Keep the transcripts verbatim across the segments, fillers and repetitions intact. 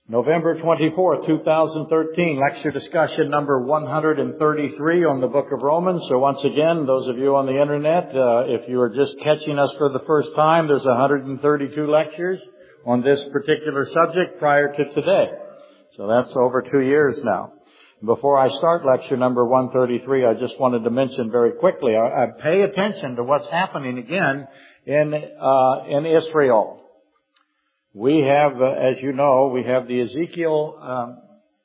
November twenty-fourth, two thousand thirteen, lecture discussion number one hundred thirty-three on the book of Romans. So once again, those of you on the internet, uh, if you are just catching us for the first time, there's one hundred thirty-two lectures on this particular subject prior to today. So that's over two years now. Before I start lecture number one thirty-three, I just wanted to mention very quickly, I, I pay attention to what's happening again in, uh, in Israel. We have, uh, as you know, we have the Ezekiel um,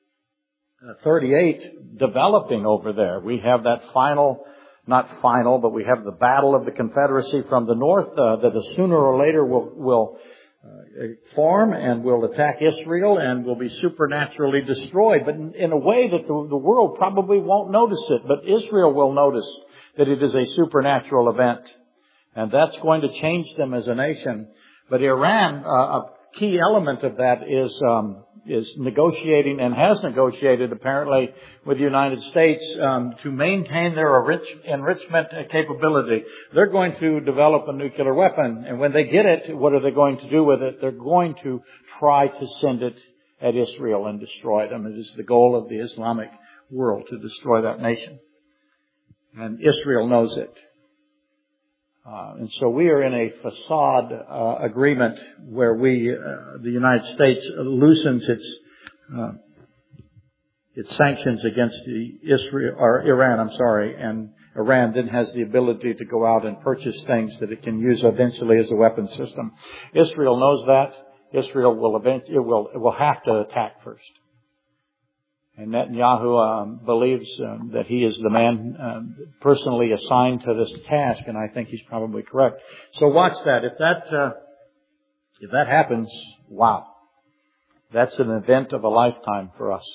thirty-eight developing over there. We have that final, not final, but we have the battle of the Confederacy from the north uh, that sooner or later will will uh, form and will attack Israel and will be supernaturally destroyed. But in, in a way that the, the world probably won't notice it, but Israel will notice that it is a supernatural event. And that's going to change them as a nation. But Iran, uh, a key element of that is um, is negotiating and has negotiated apparently with the United States um, to maintain their enrich, enrichment capability. They're going to develop a nuclear weapon, and when they get it, what are they going to do with it? They're going to try to send it at Israel and destroy them. It is the goal of the Islamic world to destroy that nation, and Israel knows it. Uh, and so we are in a facade uh, agreement where we, uh, the United States, loosens its uh, its sanctions against the Israel or Iran. I'm sorry, and Iran then has the ability to go out and purchase things that it can use eventually as a weapon system. Israel knows that. Israel will eventually it will it will have to attack first. And Netanyahu um, believes um, that he is the man um, personally assigned to this task, and I think he's probably correct. So watch that. If that uh, if that happens, wow, that's an event of a lifetime for us.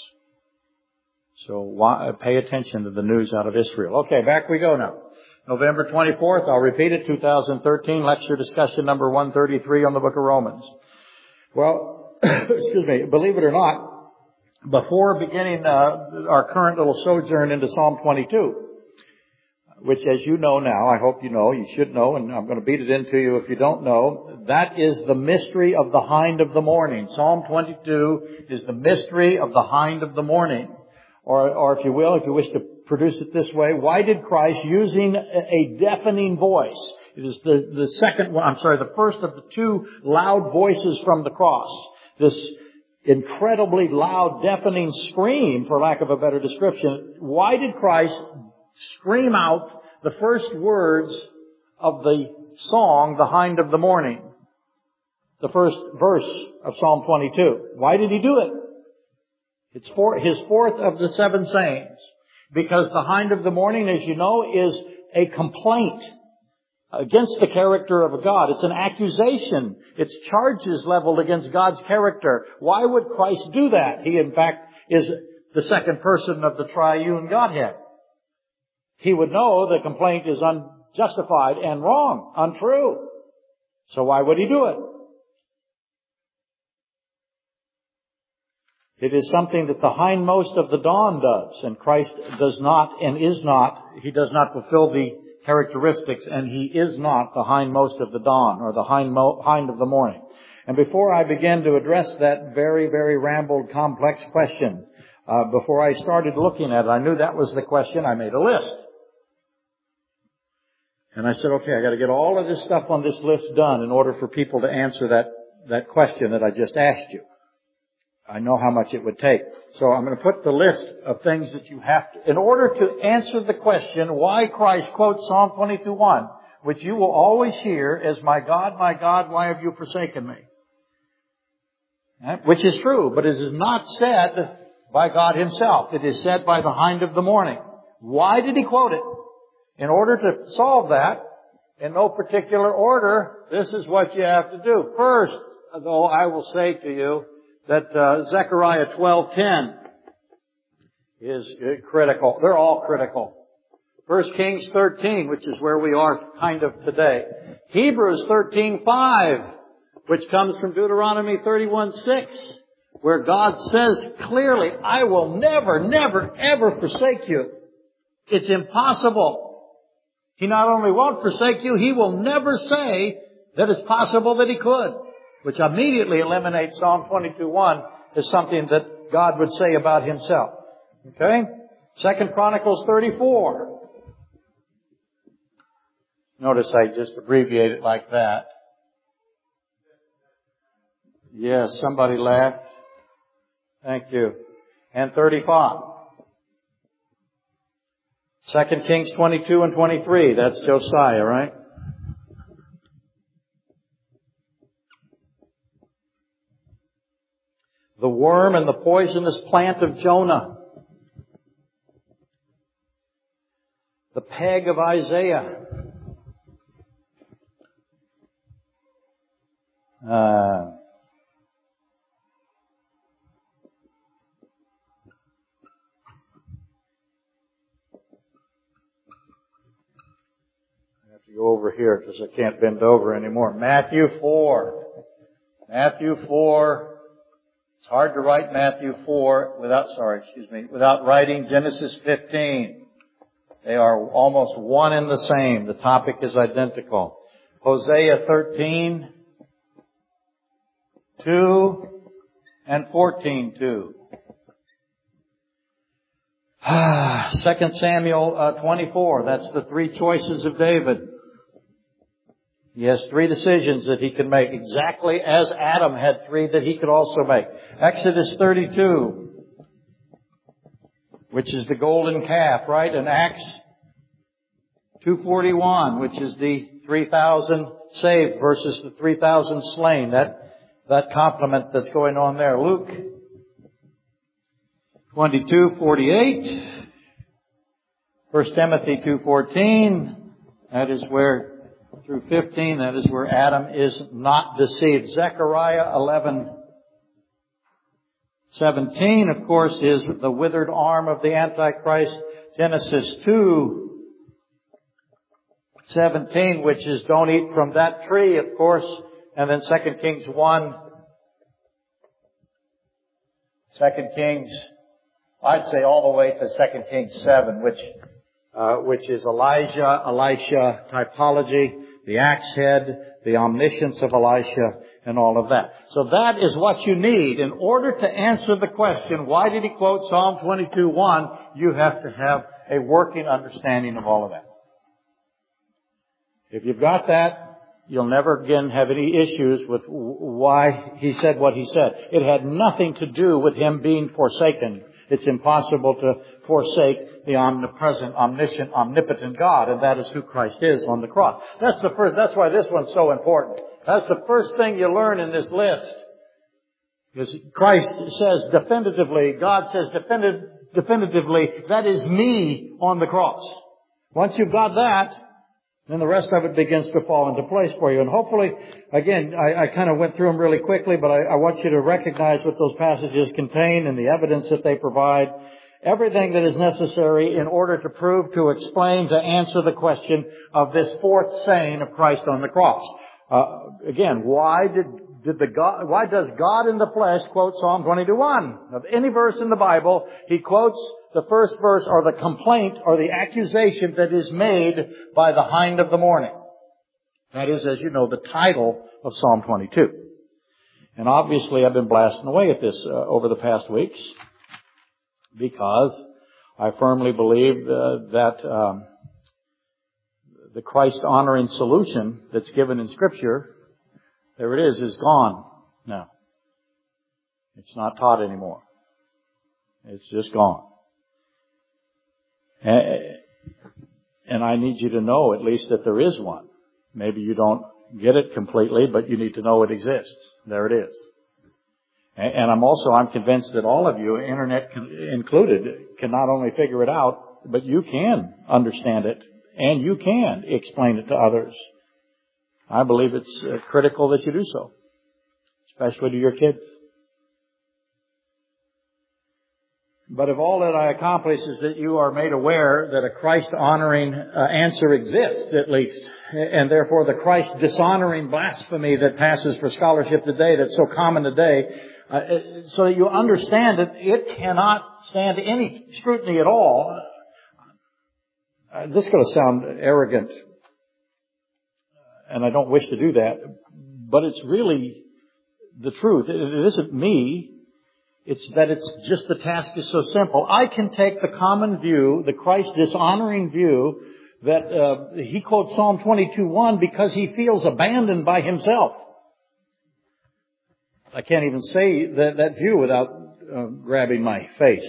So why, pay attention to the news out of Israel. Okay, back we go now. November twenty-fourth, I'll repeat it, two thousand thirteen, lecture discussion number one thirty-three on the book of Romans. Well, excuse me, believe it or not, before beginning uh, our current little sojourn into Psalm twenty-two, which as you know now, I hope you know, you should know, and I'm going to beat it into you if you don't know, that is the mystery of the hind of the morning. Psalm twenty-two is the mystery of the hind of the morning. Or, or if you will, if you wish to produce it this way, why did Christ, using a deafening voice, it is the, the second one, I'm sorry, the first of the two loud voices from the cross, this incredibly loud, deafening scream, for lack of a better description. Why did Christ scream out the first words of the song, The Hind of the Morning? The first verse of Psalm twenty-two. Why did he do it? It's for his fourth of the seven sayings. Because the hind of the morning, as you know, is a complaint against the character of God. It's an accusation. It's charges leveled against God's character. Why would Christ do that? He, in fact, is the second person of the triune Godhead. He would know the complaint is unjustified and wrong, untrue. So why would he do it? It is something that the hindmost of the dawn does, and Christ does not and is not. He does not fulfill the characteristics, and he is not the hindmost of the dawn, or the hind, mo- hind of the morning. And before I begin to address that very, very rambled, complex question, uh, before I started looking at it, I knew that was the question. I made a list. And I said, okay, I got to get all of this stuff on this list done in order for people to answer that, that question that I just asked you. I know how much it would take. So I'm going to put the list of things that you have to, in order to answer the question why Christ quotes Psalm twenty-two one, which you will always hear as, my God, my God, why have you forsaken me? Which is true, but it is not said by God himself. It is said by the hind of the morning. Why did he quote it? In order to solve that, in no particular order, this is what you have to do. First, though, I will say to you, that uh, Zechariah twelve ten is critical. They're all critical. First Kings thirteen, which is where we are kind of today. Hebrews thirteen five, which comes from Deuteronomy thirty-one six, where God says clearly, I will never, never, ever forsake you. It's impossible. He not only won't forsake you, he will never say that it's possible that he could. Which immediately eliminates Psalm twenty-two one is something that God would say about Himself. Okay? Second Chronicles thirty-four. Notice I just abbreviate it like that. Yes, somebody laughed. Thank you. And thirty-five. Second Kings twenty-two and twenty-three. That's Josiah, right? The worm and the poisonous plant of Jonah. The peg of Isaiah. Uh, Go over here because I can't bend over anymore. Matthew four. Matthew four. It's hard to write Matthew four without, sorry, excuse me, without writing Genesis fifteen. They are almost one and the same. The topic is identical. Hosea thirteen, two, and fourteen, two. Second Samuel uh, twenty-four. That's the three choices of David. He has three decisions that he can make, exactly as Adam had three that he could also make. Exodus thirty-two, which is the golden calf, right? And Acts two forty-one, which is the three thousand saved versus the three thousand slain. That, that complement that's going on there. Luke twenty-two forty-eight. First Timothy two fourteen. That is where through fifteen, that is where Adam is not deceived. Zechariah eleven seventeen, of course, is the withered arm of the Antichrist. Genesis two seventeen, which is don't eat from that tree, of course. And then Second Kings one. Second Kings, I'd say all the way to Second Kings seven, which uh, which is Elijah, Elisha typology. The axe head, the omniscience of Elisha, and all of that. So that is what you need. In order to answer the question, why did he quote Psalm twenty-two one, you have to have a working understanding of all of that. If you've got that, you'll never again have any issues with why he said what he said. It had nothing to do with him being forsaken. It's impossible to forsake the omnipresent, omniscient, omnipotent God, and that is who Christ is on the cross. That's the first, that's why this one's so important. That's the first thing you learn in this list. Because Christ says definitively, God says definitive, definitively, that is me on the cross. Once you've got that, then the rest of it begins to fall into place for you. And hopefully, again, I, I kind of went through them really quickly, but I, I want you to recognize what those passages contain and the evidence that they provide. Everything that is necessary in order to prove, to explain, to answer the question of this fourth saying of Christ on the cross. Uh, again, why did, did the God, why does God in the flesh quote Psalm twenty-two one? Of any verse in the Bible, He quotes the first verse or the complaint or the accusation that is made by the hind of the morning. That is, as you know, the title of Psalm twenty-two. And obviously I've been blasting away at this uh, over the past weeks because I firmly believe uh, that um, the Christ-honoring solution that's given in Scripture, there it is, is gone now. It's not taught anymore. It's just gone. And I need you to know at least that there is one. Maybe you don't get it completely, but you need to know it exists. There it is. And I'm also, I'm convinced that all of you, internet included, can not only figure it out, but you can understand it and you can explain it to others. I believe it's critical that you do so, especially to your kids. But if all that I accomplish is that you are made aware that a Christ-honoring uh, answer exists, at least, and therefore the Christ-dishonoring blasphemy that passes for scholarship today, that's so common today, uh, so that you understand that it cannot stand any scrutiny at all. Uh, this is going to sound arrogant, and I don't wish to do that, but it's really the truth. It isn't me. It's that it's just the task is so simple. I can take the common view, the Christ dishonoring view, that uh, he quotes Psalm twenty-two one because he feels abandoned by himself. I can't even say that, that view without uh, grabbing my face.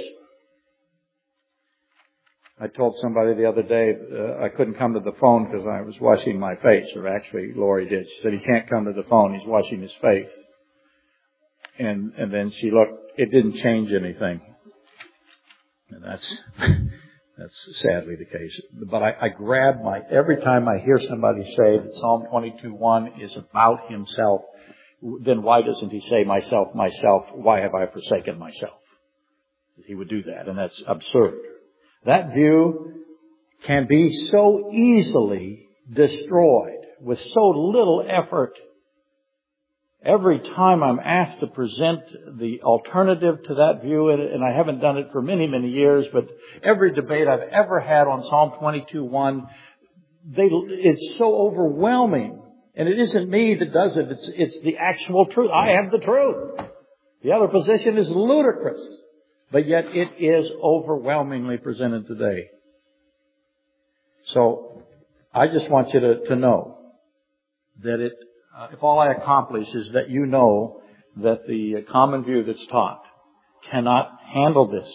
I told somebody the other day uh, I couldn't come to the phone because I was washing my face, or actually Lori did. She said he can't come to the phone, he's washing his face. And and then she looked, it didn't change anything. And that's that's sadly the case. But I, I grab my, every time I hear somebody say that Psalm twenty-two one is about himself, then why doesn't he say, myself, myself, why have I forsaken myself? He would do that, and that's absurd. That view can be so easily destroyed with so little effort. Every time I'm asked to present the alternative to that view, and I haven't done it for many, many years, but every debate I've ever had on Psalm twenty-two one, they, it's so overwhelming. And it isn't me that does it, it's, it's the actual truth. I have the truth. The other position is ludicrous. But yet it is overwhelmingly presented today. So I just want you to, to know that it, uh, if all I accomplish is that you know that the common view that's taught cannot handle this.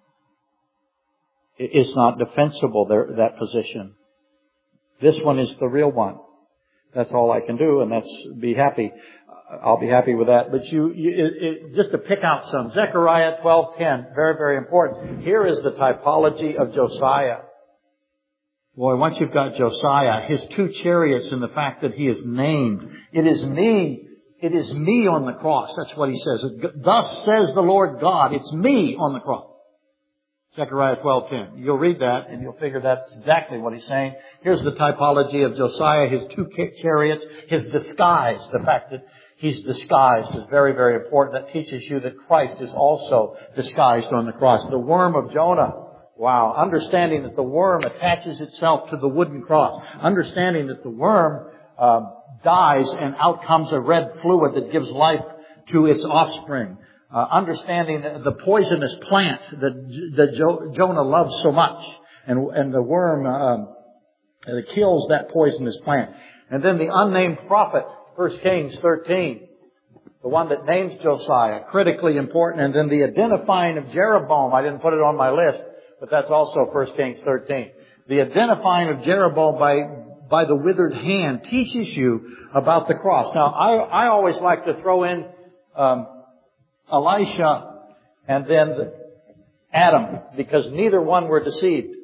It's not defensible, there, that position. This one is the real one. That's all I can do, and that's be happy. I'll be happy with that. But you, you it, it, just to pick out some, Zechariah twelve ten, very, very important. Here is the typology of Josiah. Boy, once you've got Josiah, his two chariots, and the fact that he is named, it is me, it is me on the cross. That's what he says. Thus says the Lord God, it's me on the cross. Zechariah twelve ten. You'll read that and you'll figure that's exactly what he's saying. Here's the typology of Josiah, his two chariots, his disguise. The fact that he's disguised is very, very important. That teaches you that Christ is also disguised on the cross. The worm of Jonah. Wow. Understanding that the worm attaches itself to the wooden cross. Understanding that the worm uh, dies and out comes a red fluid that gives life to its offspring. Uh, understanding the poisonous plant that, that jo- Jonah loves so much. And, and the worm um, that kills that poisonous plant. And then the unnamed prophet, First Kings thirteen. The one that names Josiah, critically important. And then the identifying of Jeroboam. I didn't put it on my list, but that's also First Kings thirteen. The identifying of Jeroboam by, by the withered hand teaches you about the cross. Now, I, I always like to throw in um, Elisha and then Adam, because neither one were deceived.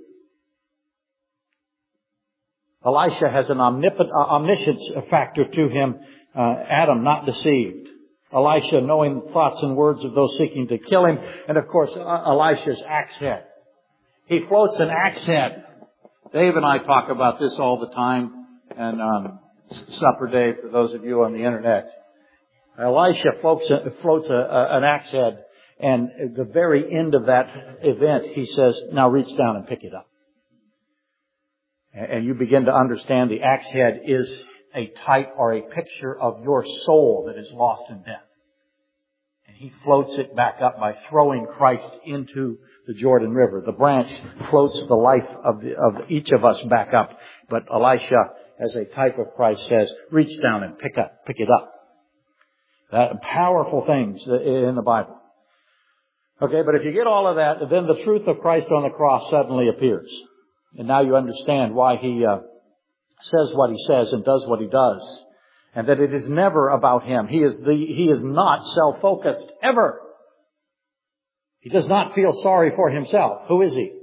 Elisha has an omnipotent, omniscience factor to him. Uh, Adam, not deceived. Elisha, knowing the thoughts and words of those seeking to kill him. And of course, Elisha's axe head. He floats an axe head. Dave and I talk about this all the time. And um, supper day for those of you on the internet. Elisha floats, a, floats a, a, an axe head. And at the very end of that event, he says, now reach down and pick it up. And you begin to understand the axe head is a type or a picture of your soul that is lost in death. And he floats it back up by throwing Christ into the Jordan River. The branch floats the life of, the, of each of us back up. But Elisha, as a type of Christ, says, reach down and pick up, pick it up. That powerful things in the Bible. Okay, but if you get all of that, then the truth of Christ on the cross suddenly appears. And now you understand why he uh, says what he says and does what he does. And that it is never about him. He is the, he is not self-focused, ever. He does not feel sorry for himself. Who is he?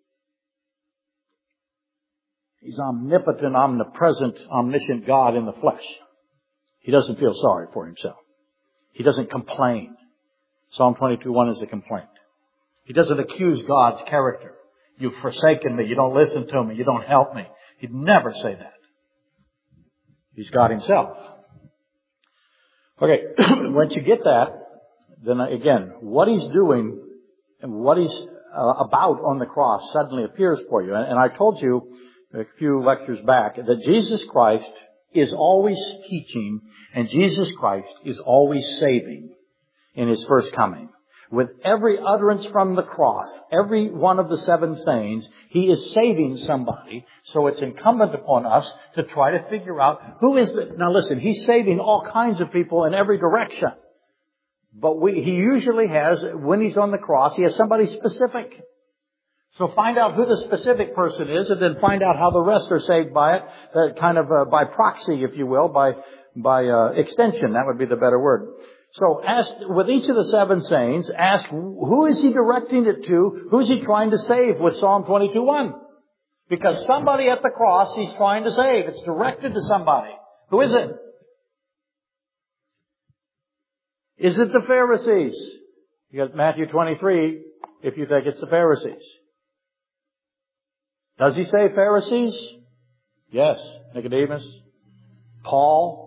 He's omnipotent, omnipresent, omniscient God in the flesh. He doesn't feel sorry for himself. He doesn't complain. Psalm twenty-two one is a complaint. He doesn't accuse God's character. You've forsaken me. You don't listen to me. You don't help me. He'd never say that. He's God himself. Okay, once you get that, then again, what he's doing and what he's uh, about on the cross suddenly appears for you. And, and I told you a few lectures back that Jesus Christ is always teaching and Jesus Christ is always saving in his first coming. With every utterance from the cross, every one of the seven sayings, He is saving somebody. So it's incumbent upon us to try to figure out who is it. Now listen, He's saving all kinds of people in every direction. But we, He usually has, when He's on the cross, He has somebody specific. So find out who the specific person is, and then find out how the rest are saved by it, uh, kind of uh, by proxy, if you will, by by uh, extension. That would be the better word. So ask, with each of the seven sayings, ask, who is He directing it to? Who is He trying to save with Psalm twenty-two one? Because somebody at the cross He's trying to save. It's directed to somebody. Who is it? Is it the Pharisees? You got Matthew twenty-three, if you think it's the Pharisees. Does He say Pharisees? Yes. Nicodemus? Paul?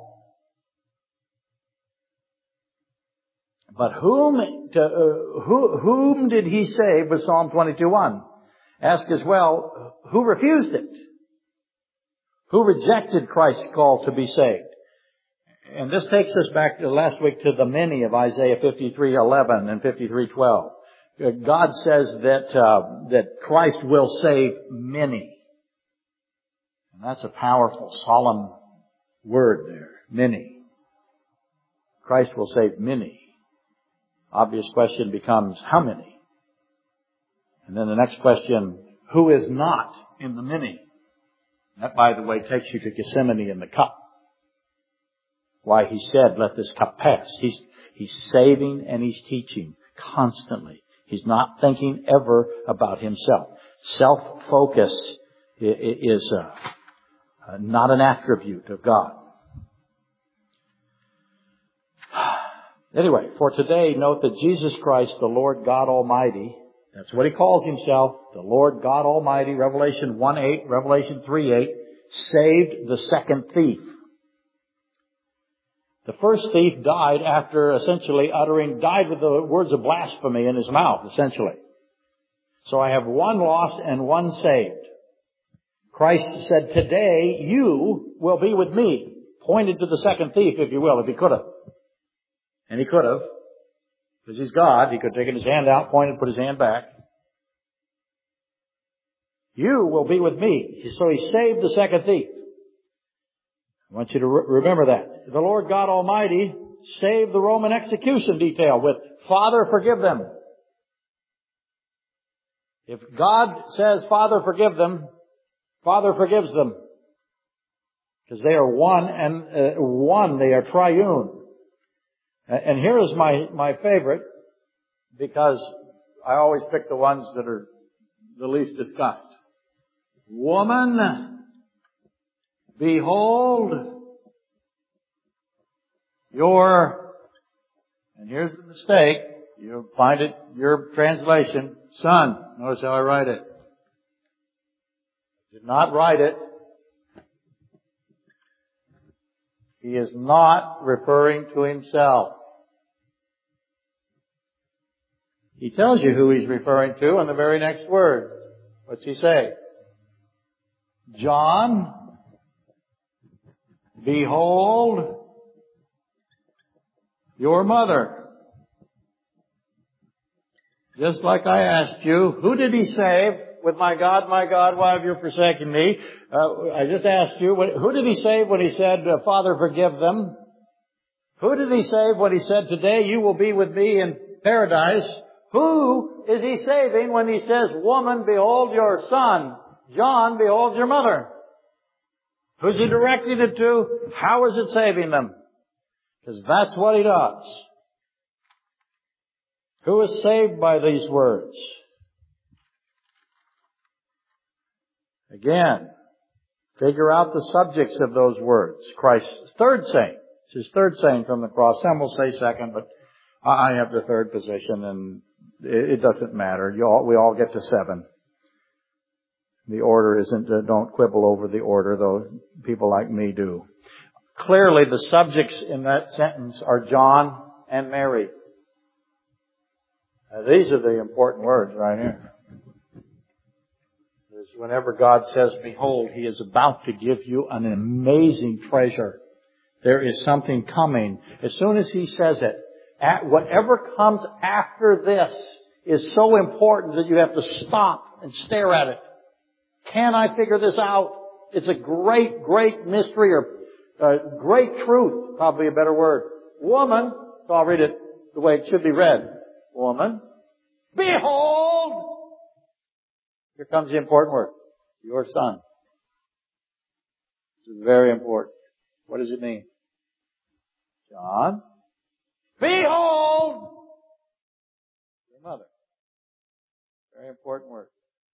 But whom, to, uh, who, whom did He save with Psalm twenty-two one? Ask as well, who refused it? Who rejected Christ's call to be saved? And this takes us back to last week to the many of Isaiah fifty-three eleven and fifty-three twelve. God says that uh, that Christ will save many. And that's a powerful, solemn word there. Many. Christ will save many. Obvious question becomes, how many? And then the next question, who is not in the many? That, by the way, takes you to Gethsemane and the cup. Why He said, let this cup pass. He's, he's saving and He's teaching constantly. He's not thinking ever about Himself. Self-focus is uh, not an attribute of God. Anyway, for today, note that Jesus Christ, the Lord God Almighty, that's what He calls Himself, the Lord God Almighty, Revelation one eight, Revelation three eight, saved the second thief. The first thief died after essentially uttering, died with the words of blasphemy in his mouth, essentially. So I have one lost and one saved. Christ said, today you will be with me. Pointed to the second thief, if you will, if He could have. And He could have. Because He's God. He could have taken His hand out, pointed, put His hand back. You will be with me. So He saved the second thief. I want you to re- remember that. The Lord God Almighty saved the Roman execution detail with, Father, forgive them. If God says, Father, forgive them, Father forgives them. Because they are one and uh, one. They are triune. And here is my, my favorite, because I always pick the ones that are the least discussed. Woman, behold your, and here's the mistake, you'll find it, your translation, son. Notice how I write it. Did not write it. He is not referring to Himself. He tells you who He's referring to in the very next word. What's He say? John, behold your mother. Just like I asked you, who did He save with my God, my God, why have you forsaken me? Uh, I just asked you, who did He save when He said, Father, forgive them? Who did He save when He said, today you will be with me in paradise? Who is He saving when He says, woman, behold your son? John, behold your mother? Who's He directing it to? How is it saving them? Because that's what He does. Who is saved by these words? Again, figure out the subjects of those words. Christ's third saying. It's His third saying from the cross. Some will say second, but I have the third position, and it doesn't matter. You all, we all get to seven. The order isn't, uh, don't quibble over the order, though people like me do. Clearly, the subjects in that sentence are John and Mary. Now, these are the important words right here. Because whenever God says, behold, He is about to give you an amazing treasure. There is something coming. As soon as He says it, At whatever comes after this is so important that you have to stop and stare at it. Can I figure this out? It's a great, great mystery, or uh, great truth, probably a better word. Woman, so I'll read it the way it should be read. Woman, behold! Here comes the important word. Your son. It's very important. What does it mean? John, behold! Your mother. Very important word.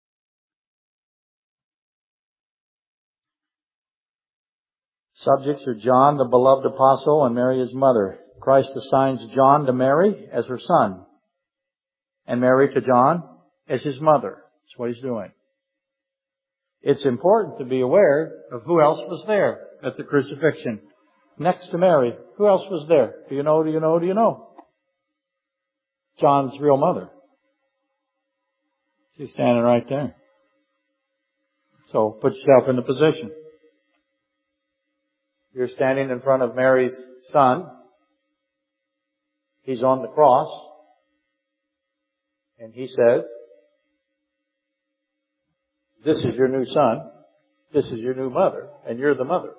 Subjects are John, the beloved apostle, and Mary, his mother. Christ assigns John to Mary as her son, and Mary to John as his mother. That's what he's doing. It's important to be aware of who else was there at the crucifixion. Next to Mary, who else was there? Do you know, do you know, do you know? John's real mother. She's standing right there. So put yourself in the position. You're standing in front of Mary's son. He's on the cross. And he says, this is your new son. This is your new mother. And you're the mother.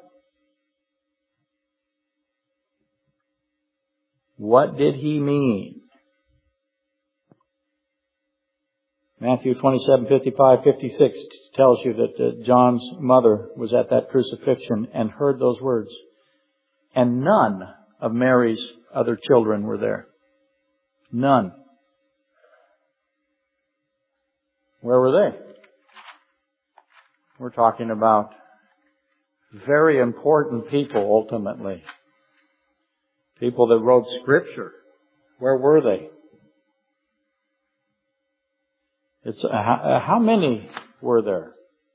What did he mean? Matthew twenty-seven, fifty-five, fifty-six tells you that uh, John's mother was at that crucifixion and heard those words. And none of Mary's other children were there. None. Where were they? We're talking about very important people ultimately. People that wrote Scripture. Where were they? It's, uh, how, how many were there?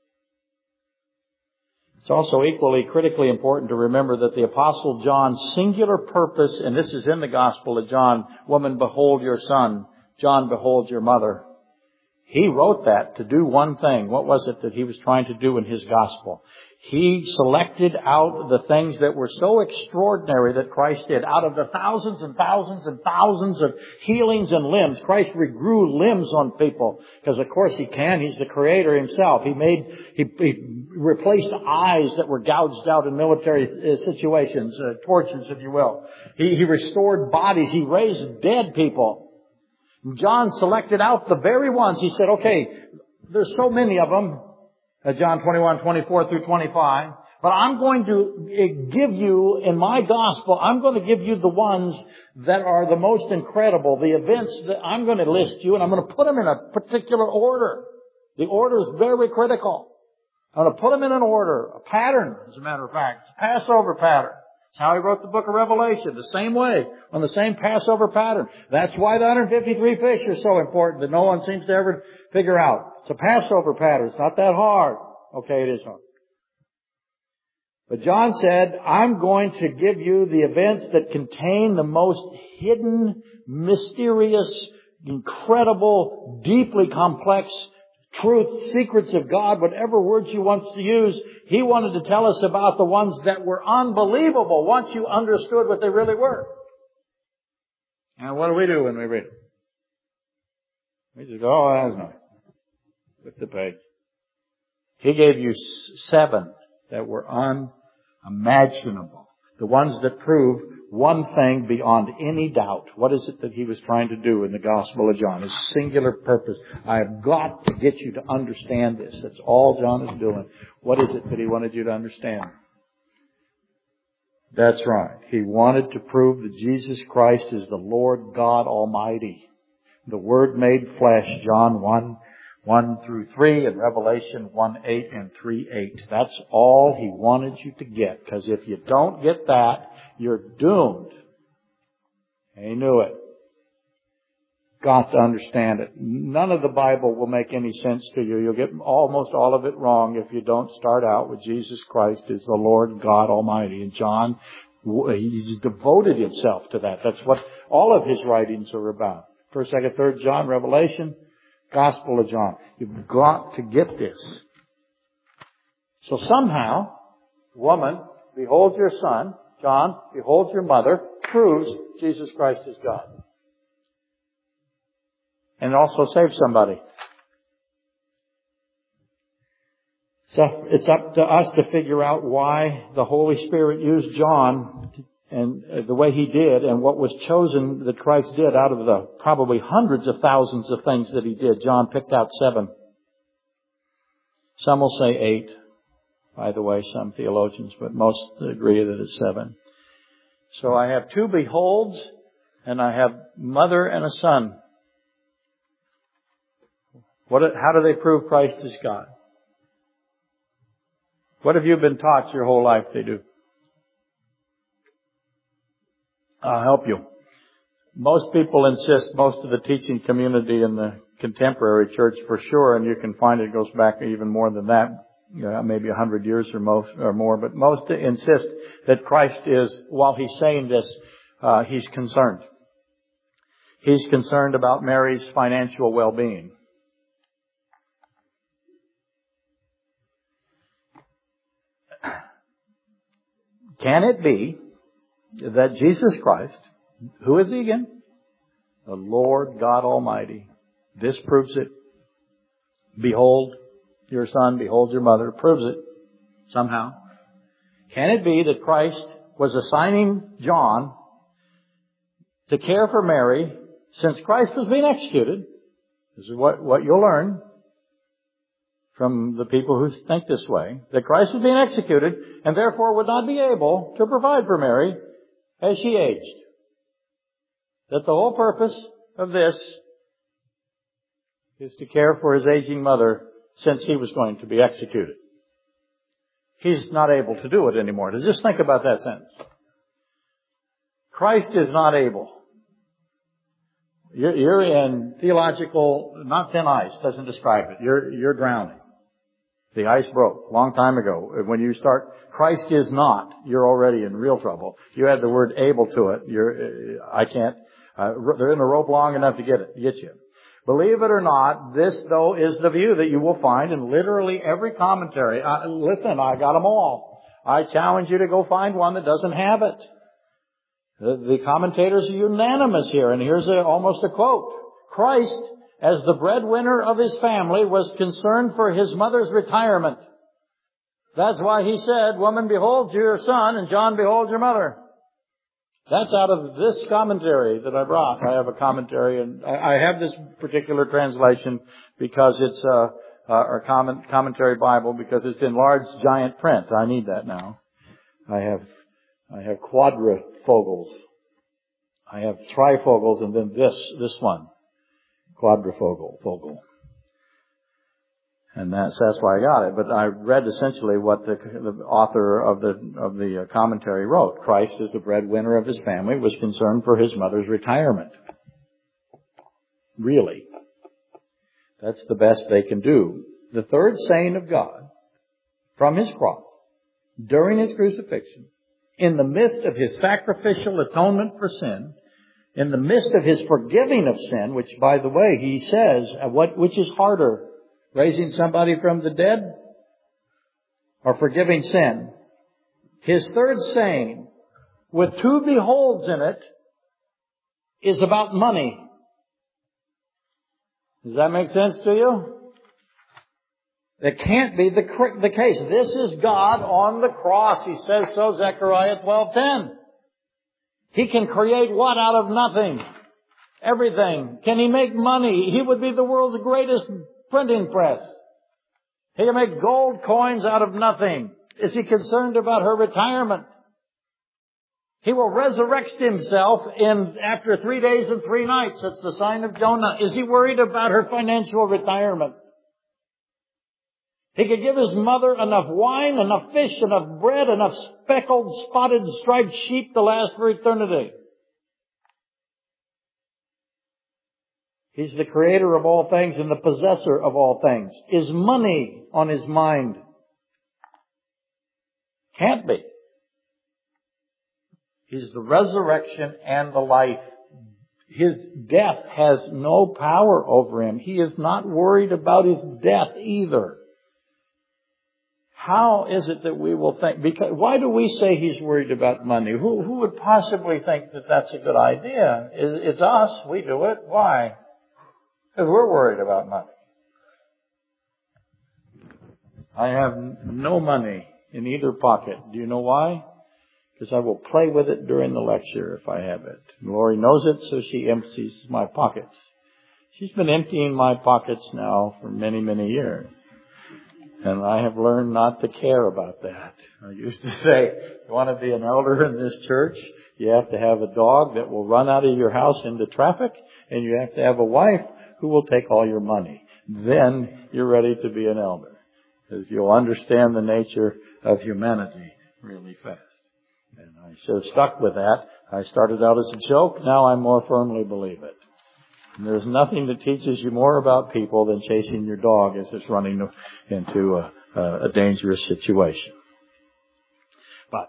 It's also equally critically important to remember that the Apostle John's singular purpose, and this is in the Gospel of John, woman, behold your son. John, behold your mother. He wrote that to do one thing. What was it that he was trying to do in his Gospel? He selected out the things that were so extraordinary that Christ did. Out of the thousands and thousands and thousands of healings and limbs, Christ regrew limbs on people. Because of course He can. He's the Creator Himself. He made, He, he replaced eyes that were gouged out in military situations, uh, tortures if you will. He, he restored bodies. He raised dead people. John selected out the very ones. He said, okay, there's so many of them. Uh, John twenty-one, twenty-four through twenty-five. But I'm going to give you, in my gospel, I'm going to give you the ones that are the most incredible. The events that I'm going to list you, and I'm going to put them in a particular order. The order is very critical. I'm going to put them in an order, a pattern, as a matter of fact. It's a Passover pattern. It's how He wrote the book of Revelation, the same way, on the same Passover pattern. That's why the one hundred fifty-three fish are so important that no one seems to ever figure out. It's a Passover pattern. It's not that hard. Okay, it is hard. But John said, I'm going to give you the events that contain the most hidden, mysterious, incredible, deeply complex truths, secrets of God, whatever words He wants to use. He wanted to tell us about the ones that were unbelievable once you understood what they really were. And what do we do when we read it? We just go, oh, that's nice. Flip the page. He gave you seven that were unimaginable. The ones that prove one thing beyond any doubt. What is it that He was trying to do in the Gospel of John? His singular purpose. I have got to get you to understand this. That's all John is doing. What is it that he wanted you to understand? That's right. He wanted to prove that Jesus Christ is the Lord God Almighty. The Word made flesh, John one, one through three, and Revelation one, eight, and three, eight. That's all He wanted you to get. Because if you don't get that, you're doomed. And He knew it. Got to understand it. None of the Bible will make any sense to you. You'll get almost all of it wrong if you don't start out with Jesus Christ as the Lord God Almighty. And John, he devoted himself to that. That's what all of his writings are about. First, second, third John, Revelation, Gospel of John. You've got to get this. So somehow, woman, behold your son. John, behold your mother. proves Jesus Christ is God. And it also saves somebody. So it's up to us to figure out why the Holy Spirit used John and the way he did, and what was chosen that Christ did out of the probably hundreds of thousands of things that he did. John picked out seven. Some will say eight, by the way, some theologians, but most agree that it's seven. So I have two beholds, and I have mother and a son. What? How do they prove Christ is God? What have you been taught your whole life they do? I'll help you. Most people insist, most of the teaching community in the contemporary church for sure, and you can find it goes back even more than that, uh, maybe a hundred years or most or more, but most insist that Christ is, while he's saying this, uh, he's concerned. He's concerned about Mary's financial well-being. Can it be that Jesus Christ, who is he again? The Lord God Almighty. This proves it. Behold your son, behold your mother. Proves it somehow. Can it be that Christ was assigning John to care for Mary since Christ was being executed? This is what, what you'll learn from the people who think this way. That Christ was being executed and therefore would not be able to provide for Mary as she aged. That the whole purpose of this is to care for his aging mother since he was going to be executed. He's not able to do it anymore. Just think about that sentence. Christ is not able. You're, you're in theological, not thin ice, doesn't describe it. You're, you're drowning. The ice broke a long time ago. When you start, Christ is not, you're already in real trouble. You add the word able to it, you're, I can't, uh, they're in a rope long enough to get it, get you. Believe it or not, this though is the view that you will find in literally every commentary. Uh, listen, I got them all. I challenge you to go find one that doesn't have it. The, the commentators are unanimous here, and here's a, almost a quote. Christ, as the breadwinner of his family, was concerned for his mother's retirement. That's why he said, woman, behold your son, and John, behold your mother. That's out of this commentary that I brought. I have a commentary, and I have this particular translation because it's a, a comment, commentary Bible, because it's in large giant print. I need that now. I have, I have quadrifocals. I have trifocals, and then this, this one. Quadrifocal, focal. And that's, that's why I got it. But I read essentially what the, the author of the, of the commentary wrote. Christ, as the breadwinner of his family, was concerned for his mother's retirement. Really. That's the best they can do. The third saying of God, from his cross, during his crucifixion, in the midst of his sacrificial atonement for sin, in the midst of his forgiving of sin, which, by the way, he says, what, which is harder, raising somebody from the dead or forgiving sin? His third saying, with two beholds in it, is about money. Does that make sense to you? That can't be the, the case. This is God on the cross. He says so, Zechariah twelve ten. He can create what out of nothing? Everything. Can he make money? He would be the world's greatest printing press. He can make gold coins out of nothing. Is he concerned about her retirement? He will resurrect himself in after three days and three nights. That's the sign of Jonah. Is he worried about her financial retirement? He could give his mother enough wine, enough fish, enough bread, enough speckled, spotted, striped sheep to last for eternity. He's the creator of all things and the possessor of all things. Is money on his mind? Can't be. He's the resurrection and the life. His death has no power over him. He is not worried about his death either. How is it that we will think? Because why do we say he's worried about money? Who who would possibly think that that's a good idea? It's us. We do it. Why? Because we're worried about money. I have no money in either pocket. Do you know why? Because I will play with it during the lecture if I have it. Lori knows it, so she empties my pockets. She's been emptying my pockets now for many, many years. And I have learned not to care about that. I used to say, you want to be an elder in this church, you have to have a dog that will run out of your house into traffic, and you have to have a wife who will take all your money. Then you're ready to be an elder. Because you'll understand the nature of humanity really fast. And I should have stuck with that. I started out as a joke. Now I more firmly believe it. And there's nothing that teaches you more about people than chasing your dog as it's running into a, a dangerous situation. But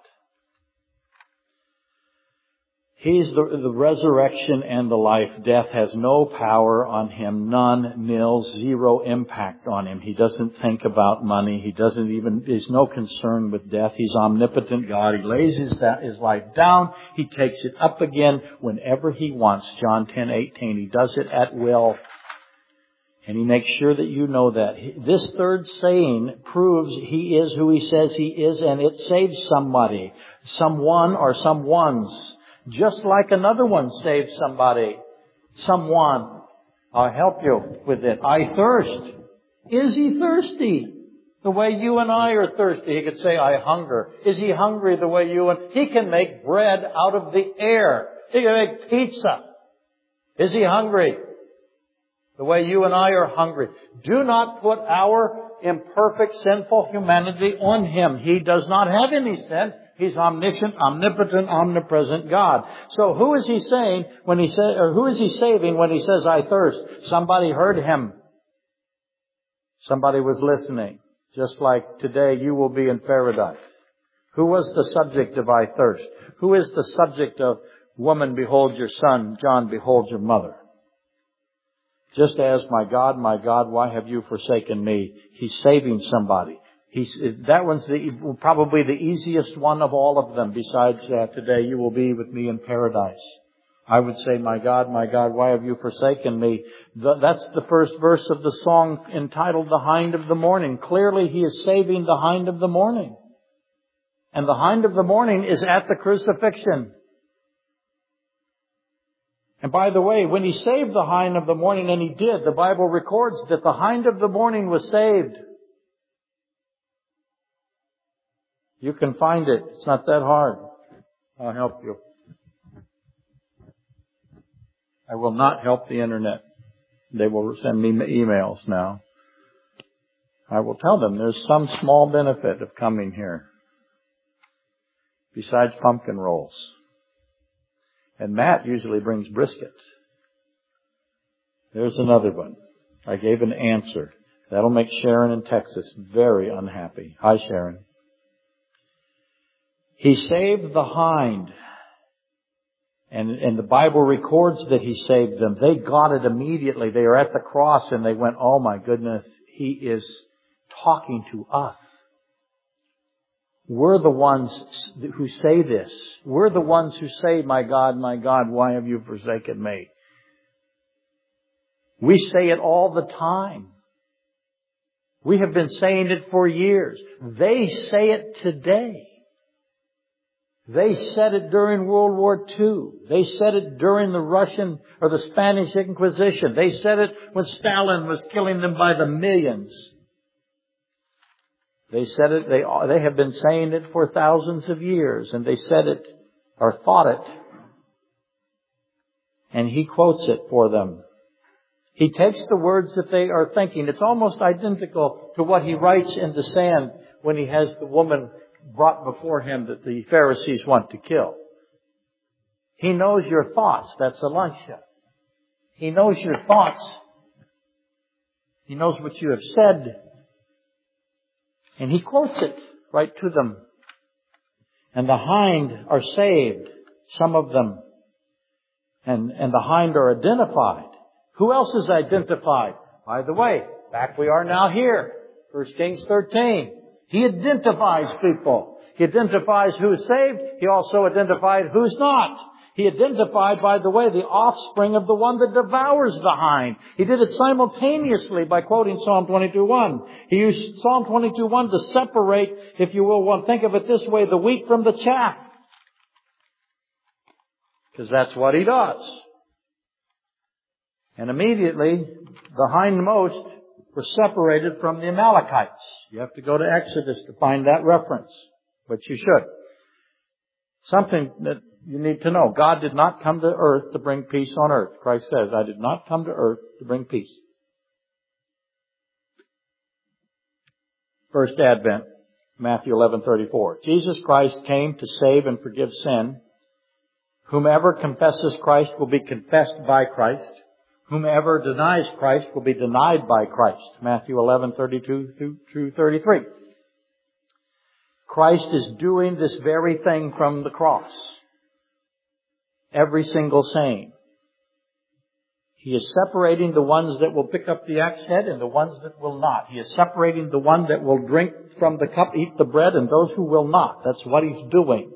he's the, the resurrection and the life. Death has no power on him. None, nil, zero impact on him. He doesn't think about money. He doesn't even, there's no concern with death. He's omnipotent God. He lays his, his life down. He takes it up again whenever he wants. John ten eighteen. He does it at will. And he makes sure that you know that. This third saying proves he is who he says he is, and it saves somebody. Someone or someones. Just like another one saved somebody. Someone. I'll help you with it. I thirst. Is he thirsty? The way you and I are thirsty. He could say, I hunger. Is he hungry the way you and... He can make bread out of the air. He can make pizza. Is he hungry? The way you and I are hungry. Do not put our imperfect, sinful humanity on him. He does not have any sin. He's omniscient, omnipotent, omnipresent God. So who is he saying when he says, or who is he saving when he says, I thirst? Somebody heard him. Somebody was listening. Just like today you will be in paradise. Who was the subject of I thirst? Who is the subject of woman, behold your son, John, behold your mother? Just as, my God, my God, why have you forsaken me? He's saving somebody. He's, that one's the, probably the easiest one of all of them. Besides uh, today you will be with me in paradise. I would say, my God, my God, why have you forsaken me? The, that's the first verse of the song entitled The Hind of the Morning. Clearly he is saving the hind of the morning. And the hind of the morning is at the crucifixion. And by the way, when he saved the hind of the morning, and he did, the Bible records that the hind of the morning was saved. You can find it. It's not that hard. I'll help you. I will not help the internet. They will send me emails now. I will tell them there's some small benefit of coming here. Besides pumpkin rolls. And Matt usually brings brisket. There's another one. I gave an answer. That'll make Sharon in Texas very unhappy. Hi, Sharon. He saved the hind. And, and the Bible records that he saved them. They got it immediately. They are at the cross and they went, oh my goodness, he is talking to us. We're the ones who say this. We're the ones who say, my God, my God, why have you forsaken me? We say it all the time. We have been saying it for years. They say it today. They said it during World War Two. They said it during the Russian or the Spanish Inquisition. They said it when Stalin was killing them by the millions. They said it, they, they have been saying it for thousands of years, and they said it or thought it. And he quotes it for them. He takes the words that they are thinking. It's almost identical to what he writes in the sand when he has the woman brought before him that the Pharisees want to kill. He knows your thoughts. That's Elisha. He knows your thoughts. He knows what you have said. And he quotes it right to them. And the hind are saved, some of them. And, and the hind are identified. Who else is identified? By the way, back we are now here. First Kings thirteen. He identifies people. He identifies who's saved. He also identified who's not. He identified, by the way, the offspring of the one that devours the hind. He did it simultaneously by quoting Psalm twenty-two one. He used Psalm twenty-two one to separate, if you will, one think of it this way, the wheat from the chaff. Because that's what he does. And immediately, the hindmost were separated from the Amalekites. You have to go to Exodus to find that reference, but you should. Something that you need to know. God did not come to earth to bring peace on earth. Christ says, I did not come to earth to bring peace. First Advent, Matthew eleven thirty-four. Jesus Christ came to save and forgive sin. Whomever confesses Christ will be confessed by Christ. Whomever denies Christ will be denied by Christ. Matthew eleven thirty-two through thirty-three. Christ is doing this very thing from the cross. Every single saying. He is separating the ones that will pick up the axe head and the ones that will not. He is separating the one that will drink from the cup, eat the bread, and those who will not. That's what He's doing.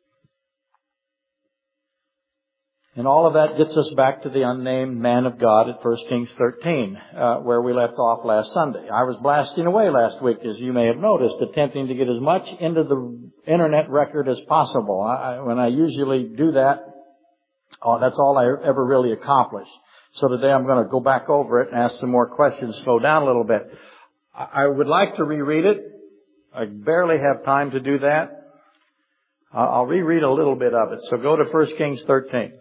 And all of that gets us back to the unnamed man of God at First Kings thirteen, uh, where we left off last Sunday. I was blasting away last week, as you may have noticed, attempting to get as much into the internet record as possible. I, when I usually do that, oh, that's all I ever really accomplish. So today I'm going to go back over it and ask some more questions, slow down a little bit. I, I would like to reread it. I barely have time to do that. I'll, I'll reread a little bit of it. So go to First Kings thirteen.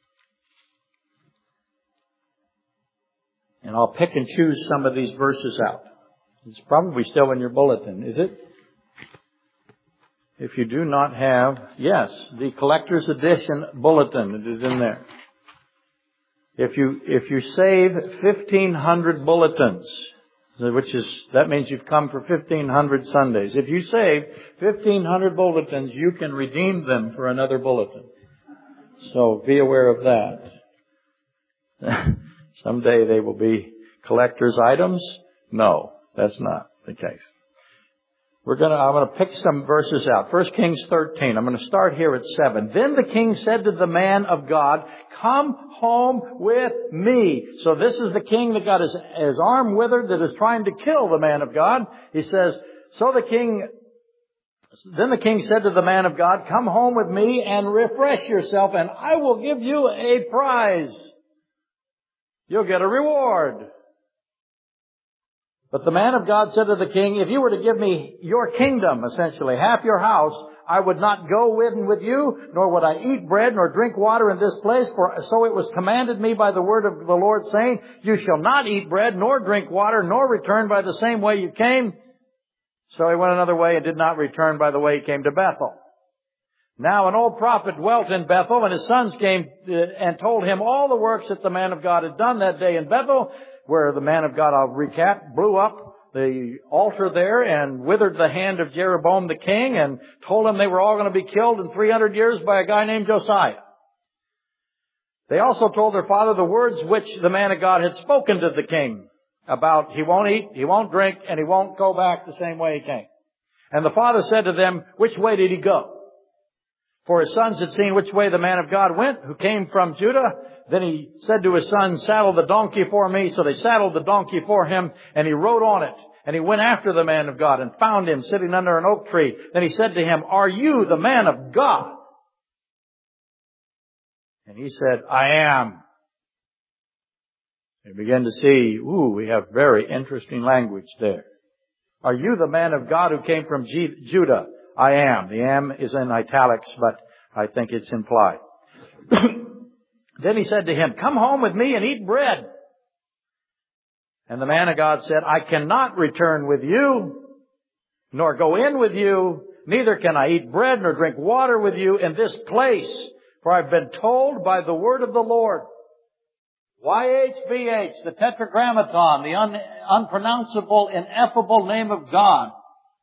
And I'll pick and choose some of these verses out. It's probably still in your bulletin, is it? If you do not have, yes, the collector's edition bulletin, it is in there. If you, if you save fifteen hundred bulletins, which is, that means you've come for fifteen hundred Sundays. If you save fifteen hundred bulletins, you can redeem them for another bulletin. So be aware of that. Someday they will be collector's items. No, that's not the case. We're gonna, I'm gonna pick some verses out. First Kings thirteen. I'm gonna start here at seven. Then the king said to the man of God, come home with me. So this is the king that got his, his arm withered, that is trying to kill the man of God. He says, so the king, then the king said to the man of God, come home with me and refresh yourself, and I will give you a prize. You'll get a reward. But the man of God said to the king, if you were to give me your kingdom, essentially, half your house, I would not go in with you, nor would I eat bread, nor drink water in this place. For so it was commanded me by the word of the Lord, saying, you shall not eat bread, nor drink water, nor return by the same way you came. So he went another way and did not return by the way he came to Bethel. Now an old prophet dwelt in Bethel, and his sons came and told him all the works that the man of God had done that day in Bethel, where the man of God, I'll recap, blew up the altar there and withered the hand of Jeroboam the king and told him they were all going to be killed in three hundred years by a guy named Josiah. They also told their father the words which the man of God had spoken to the king about he won't eat, he won't drink, and he won't go back the same way he came. And the father said to them, which way did he go? For his sons had seen which way the man of God went, who came from Judah. Then he said to his son, saddle the donkey for me. So they saddled the donkey for him, and he rode on it. And he went after the man of God and found him sitting under an oak tree. Then he said to him, are you the man of God? And he said, I am. They began to see, ooh, we have very interesting language there. Are you the man of God who came from G- Judah? I am. The am is in italics, but I think it's implied. Then he said to him, come home with me and eat bread. And the man of God said, I cannot return with you, nor go in with you, neither can I eat bread nor drink water with you in this place, for I've been told by the word of the Lord. Y H V H, the tetragrammaton, the un- unpronounceable, ineffable name of God.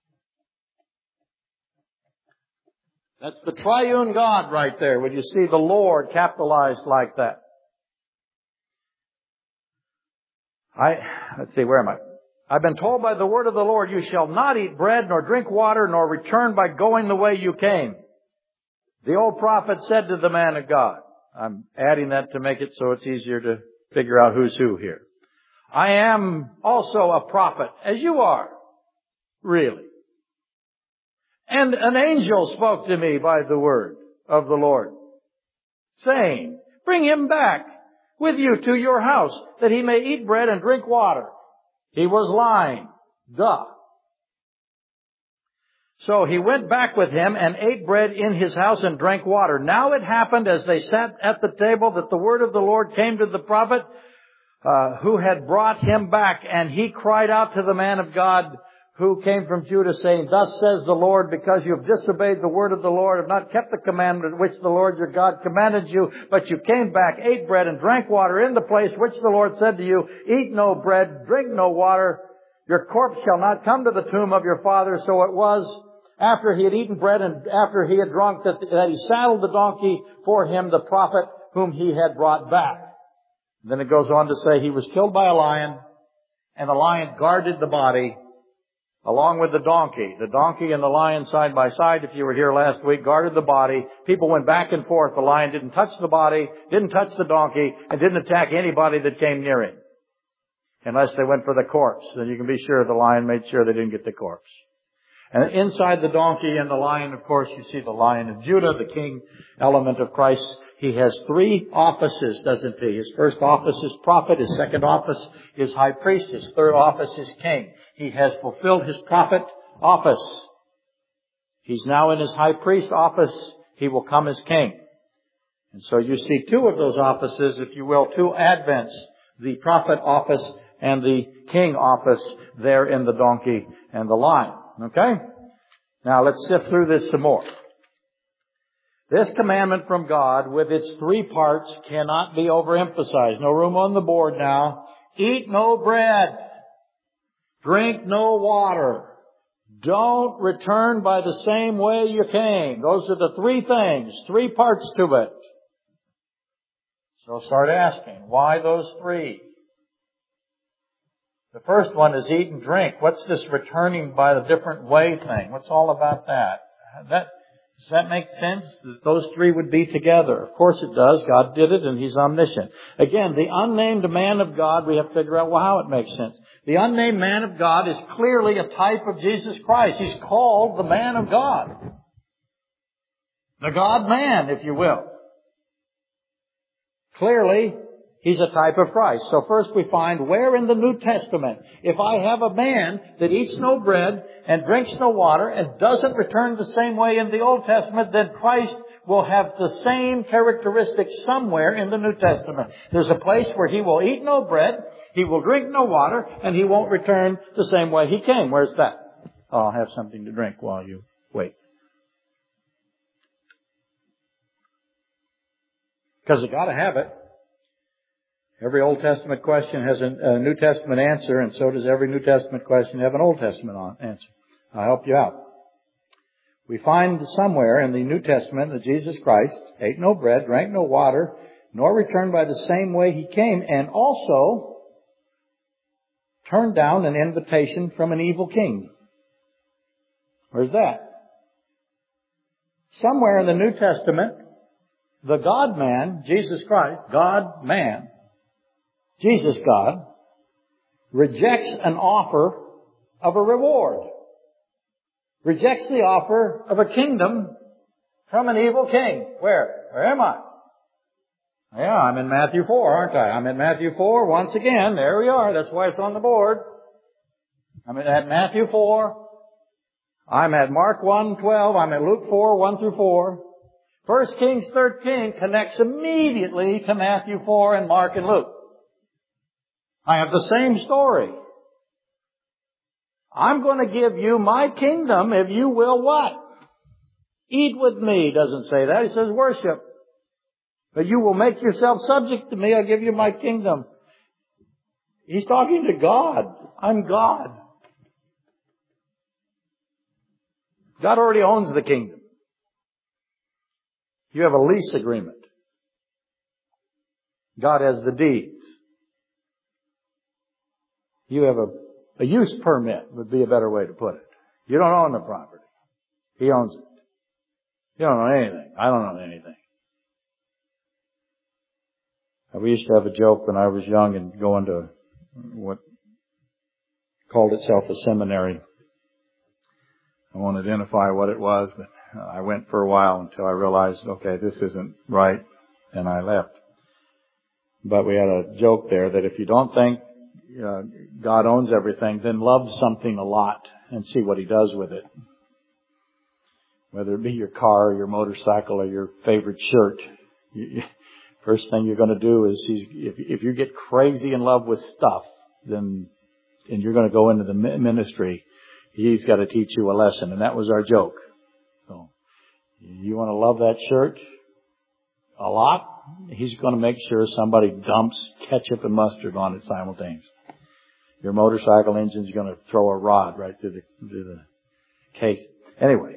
That's the triune God right there. When you see the Lord capitalized like that. I, let's see, where am I? I've been told by the word of the Lord, you shall not eat bread, nor drink water, nor return by going the way you came. The old prophet said to the man of God, I'm adding that to make it so it's easier to figure out who's who here. I am also a prophet, as you are. Really. And an angel spoke to me by the word of the Lord, saying, bring him back with you to your house, that he may eat bread and drink water. He was lying. Duh. So he went back with him and ate bread in his house and drank water. Now it happened as they sat at the table that the word of the Lord came to the prophet uh, who had brought him back. And he cried out to the man of God who came from Judah, saying, thus says the Lord, because you have disobeyed the word of the Lord, have not kept the commandment which the Lord your God commanded you, but you came back, ate bread, and drank water in the place which the Lord said to you, eat no bread, drink no water, your corpse shall not come to the tomb of your father. So it was, after he had eaten bread and after he had drunk, that, that he saddled the donkey for him, the prophet whom he had brought back. Then it goes on to say he was killed by a lion, and the lion guarded the body along with the donkey. The donkey and the lion side by side, if you were here last week, guarded the body. People went back and forth. The lion didn't touch the body, didn't touch the donkey, and didn't attack anybody that came near him. Unless they went for the corpse. Then you can be sure the lion made sure they didn't get the corpse. And inside the donkey and the lion, of course, you see the Lion of Judah, the king element of Christ. He has three offices, doesn't he? His first office is prophet. His second office is high priest. His third office is king. He has fulfilled his prophet office. He's now in his high priest office. He will come as king. And so you see two of those offices, if you will, two advents. The prophet office and the king office there in the donkey and the lion. Okay? Now let's sift through this some more. This commandment from God with its three parts cannot be overemphasized. No room on the board now. Eat no bread. Drink no water. Don't return by the same way you came. Those are the three things, three parts to it. So start asking, why those three? The first one is eat and drink. What's this returning by the different way thing? What's all about that? That does that make sense? That those three would be together? Of course it does. God did it and He's omniscient. Again, the unnamed man of God, we have to figure out well, how it makes sense. The unnamed man of God is clearly a type of Jesus Christ. He's called the man of God. The God-man, if you will. Clearly, He's a type of Christ. So first we find where in the New Testament, if I have a man that eats no bread and drinks no water and doesn't return the same way in the Old Testament, then Christ will have the same characteristics somewhere in the New Testament. There's a place where He will eat no bread, He will drink no water, and He won't return the same way He came. Where's that? Oh, I'll have something to drink while you wait. Because you got to have it. Every Old Testament question has a New Testament answer, and so does every New Testament question have an Old Testament answer. I'll help you out. We find somewhere in the New Testament that Jesus Christ ate no bread, drank no water, nor returned by the same way He came, and also turned down an invitation from an evil king. Where's that? Somewhere in the New Testament, the God-man, Jesus Christ, God-man, Jesus God, rejects an offer of a reward. Rejects the offer of a kingdom from an evil king. Where? Where am I? Yeah, I'm in Matthew four, aren't I? I'm in Matthew four once again. There we are. That's why it's on the board. I'm at Matthew four. I'm at Mark one twelve. I'm at Luke four, one through four. First Kings thirteen connects immediately to Matthew four and Mark and Luke. I have the same story. I'm going to give you my kingdom if you will what? Eat with me. Doesn't say that. He says worship. But you will make yourself subject to me. I'll give you my kingdom. He's talking to God. I'm God. God already owns the kingdom. You have a lease agreement. God has the deeds. You have a A use permit would be a better way to put it. You don't own the property. He owns it. You don't own anything. I don't own anything. We used to have a joke when I was young and going to what called itself a seminary. I won't identify what it was, but I went for a while until I realized, okay, this isn't right, and I left. But we had a joke there that if you don't think uh, God owns everything, then love something a lot and see what He does with it. Whether it be your car, or your motorcycle, or your favorite shirt. You, first thing you're going to do is, he's, if, if you get crazy in love with stuff, then and you're going to go into the ministry, He's got to teach you a lesson. And that was our joke. So, you want to love that shirt a lot? He's going to make sure somebody dumps ketchup and mustard on it simultaneously. Your motorcycle engine's going to throw a rod right through the, through the case. Anyway.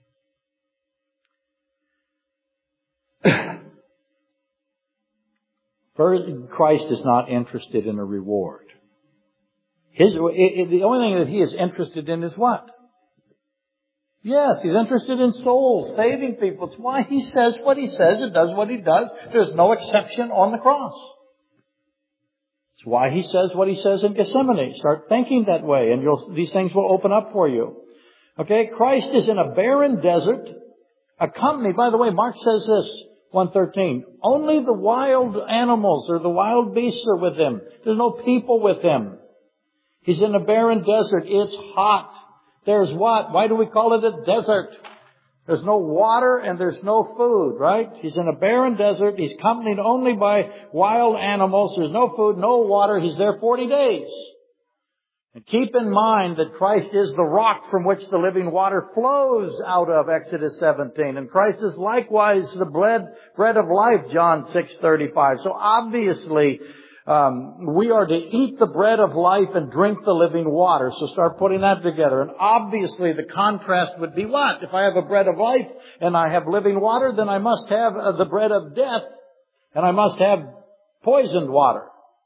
First, Christ is not interested in a reward. His, it, it, the only thing that He is interested in is what? Yes, He's interested in souls, saving people. It's why He says what He says and does what He does. There's no exception on the cross. It's why He says what He says in Gethsemane. Start thinking that way and you'll, these things will open up for you. Okay, Christ is in a barren desert, accompanied, by the way, Mark says this, one thirteen, only the wild animals or the wild beasts are with Him. There's no people with Him. He's in a barren desert. It's hot. There's what? Why do we call it a desert? There's no water and there's no food, right? He's in a barren desert. He's accompanied only by wild animals. There's no food, no water. He's there forty days. And keep in mind that Christ is the rock from which the living water flows out of, Exodus seventeen. And Christ is likewise the bread, bread of life, John six thirty-five. So obviously, Um, we are to eat the bread of life and drink the living water. So start putting that together. And obviously the contrast would be what? If I have a bread of life and I have living water, then I must have uh, the bread of death and I must have poisoned water.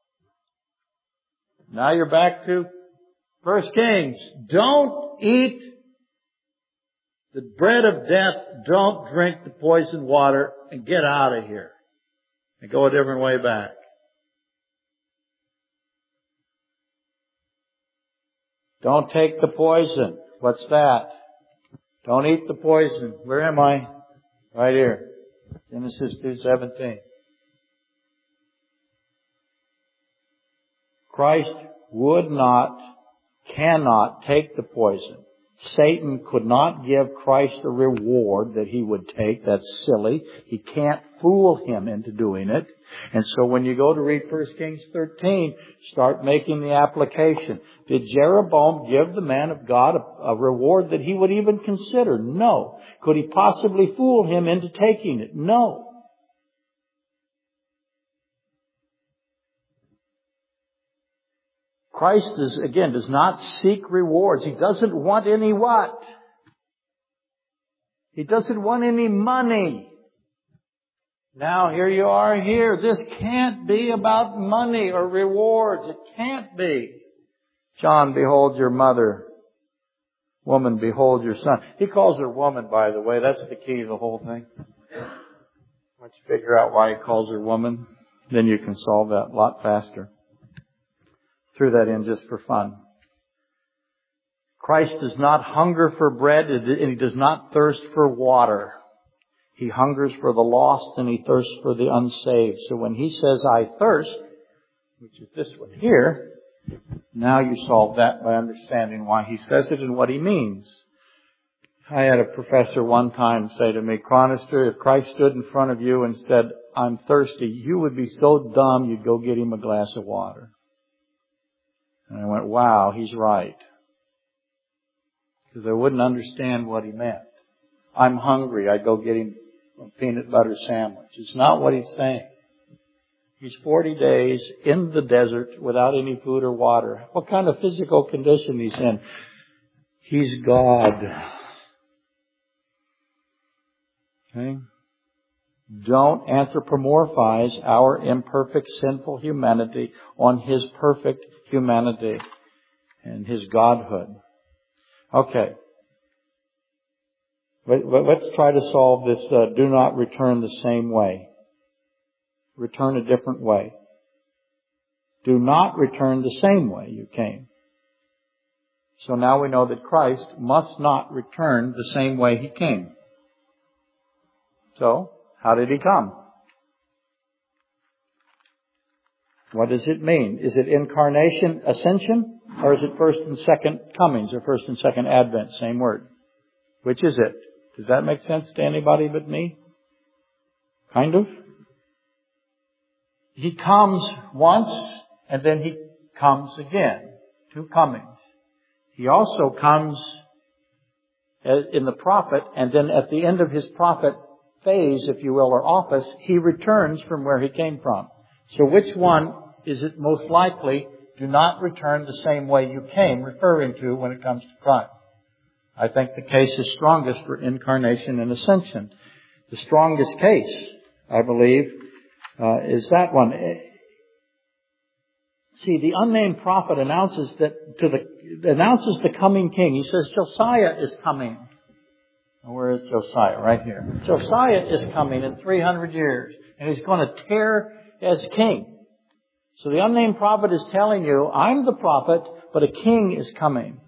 Now you're back to First Kings. Don't eat the bread of death. Don't drink the poisoned water and get out of here. And go a different way back. Don't take the poison. What's that? Don't eat the poison. Where am I? Right here. Genesis two seventeen. Christ would not, cannot take the poison. Satan could not give Christ a reward that He would take. That's silly. He can't fool Him into doing it. And so when you go to read First Kings thirteen, start making the application. Did Jeroboam give the man of God a, a reward that he would even consider? No. Could he possibly fool him into taking it? No. Christ is, again, does not seek rewards. He doesn't want any what? He doesn't want any money. Now, here you are here. This can't be about money or rewards. It can't be. John, behold your mother. Woman, behold your son. He calls her woman, by the way. That's the key to the whole thing. Once you figure out why He calls her woman, then you can solve that a lot faster. Threw that in just for fun. Christ does not hunger for bread and He does not thirst for water. He hungers for the lost and He thirsts for the unsaved. So when He says, I thirst, which is this one here, now you solve that by understanding why He says it and what He means. I had a professor one time say to me, Chronister, if Christ stood in front of you and said, I'm thirsty, you would be so dumb you'd go get Him a glass of water. And I went, wow, he's right. Because I wouldn't understand what he meant. I'm hungry, I go get him a peanut butter sandwich. It's not what he's saying. He's forty days in the desert without any food or water. What kind of physical condition he's in? He's God. Okay? Don't anthropomorphize our imperfect, sinful humanity on His perfect humanity. and His Godhood. Okay. Let's try to solve this, uh, do not return the same way. Return a different way. Do not return the same way you came. So now we know that Christ must not return the same way He came. So, how did He come? What does it mean? Is it incarnation, ascension? Or is it first and second comings, or first and second advent? Same word. Which is it? Does that make sense to anybody but me? Kind of. He comes once, and then He comes again. Two comings. He also comes in the prophet, and then at the end of His prophet phase, if you will, or office, He returns from where He came from. So which one is it most likely, do not return the same way you came, referring to when it comes to Christ? I think the case is strongest for incarnation and ascension. The strongest case, I believe, uh, is that one. See, the unnamed prophet announces that to the announces the coming king. He says Josiah is coming. Where is Josiah? Right here. Josiah is coming in three hundred years, and he's going to tear as king. So the unnamed prophet is telling you, I'm the prophet, but a king is coming.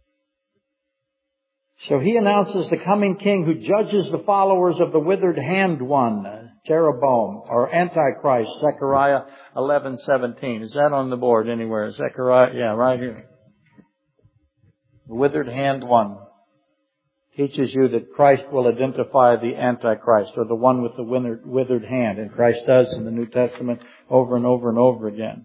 So he announces the coming king who judges the followers of the withered hand one, Jeroboam, or Antichrist, Zechariah eleven seventeen. Is that on the board anywhere? Zechariah, yeah, right here. The withered hand one teaches you that Christ will identify the Antichrist, or the one with the withered, withered hand. And Christ does in the New Testament over and over and over again.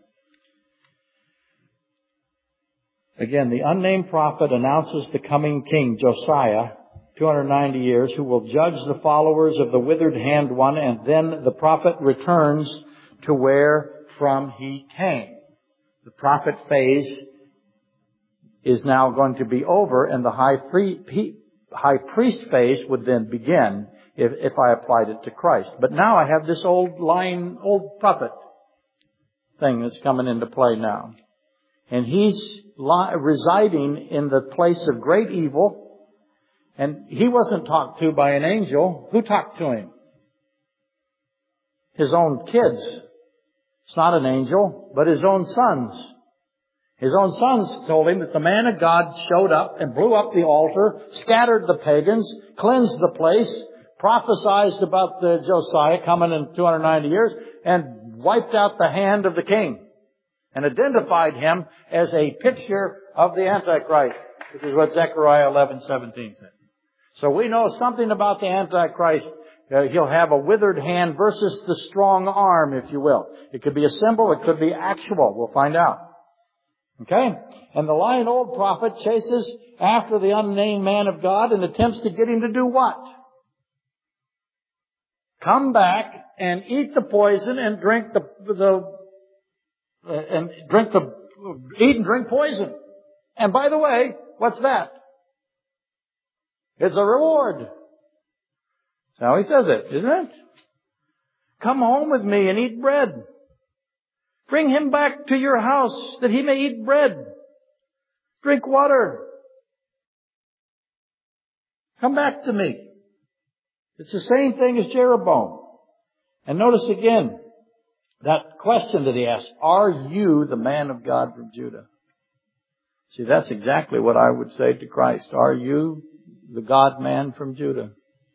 Again, the unnamed prophet announces the coming king, Josiah, two hundred ninety years, who will judge the followers of the withered hand one, and then the prophet returns to where from he came. The prophet phase is now going to be over, and the high, pre- high priest phase would then begin if, if I applied it to Christ. But now I have this old line, old prophet thing that's coming into play now. And he's li- residing in the place of great evil. And he wasn't talked to by an angel. Who talked to him? His own kids. It's not an angel, but his own sons. His own sons told him that the man of God showed up and blew up the altar, scattered the pagans, cleansed the place, prophesied about the Josiah coming in two hundred ninety years, and wiped out the hand of the king. And identified him as a picture of the Antichrist, which is what Zechariah eleven seventeen said. So we know something about the Antichrist. Uh, he'll have a withered hand versus the strong arm, if you will. It could be a symbol, it could be actual. We'll find out. Okay? And the lying old prophet chases after the unnamed man of God and attempts to get him to do what? Come back and eat the poison and drink the, the Uh, and drink the, eat and drink poison. And by the way, what's that? It's a reward. That's how he says it, isn't it? Come home with me and eat bread. Bring him back to your house that he may eat bread. Drink water. Come back to me. It's the same thing as Jeroboam. And notice again, that question that he asked, are you the man of God from Judah? See, that's exactly what I would say to Christ. Are you the God-man from Judah?